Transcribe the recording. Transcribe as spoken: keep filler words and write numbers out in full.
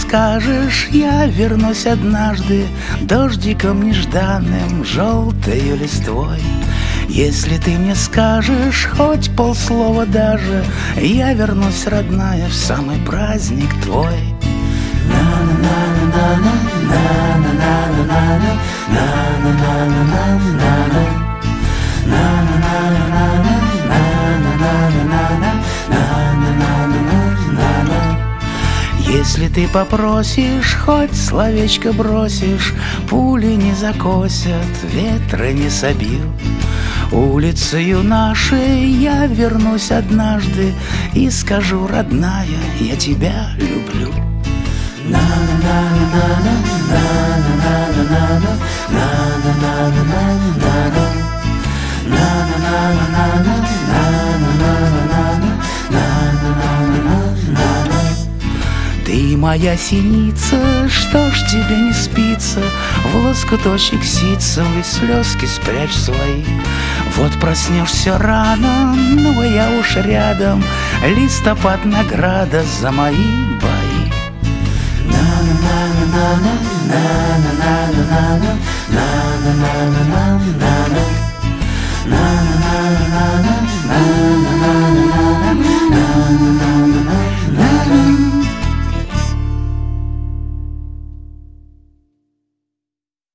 скажешь, я вернусь однажды дождиком нежданным, желтою листвой. Если ты мне скажешь хоть полслова даже, я вернусь, родная, в самый праздник твой. Если ты попросишь, хоть словечко бросишь, пули не закосят, ветры не собьют. Улицею нашей я вернусь однажды и скажу, родная, я тебя люблю. Ты моя синица, что ж тебе не спится? В лоскуточек ситцевый слезки спрячь свои. Вот проснешься рано, ну а я уж рядом, листопад награда за мои бои. На на на на на на на.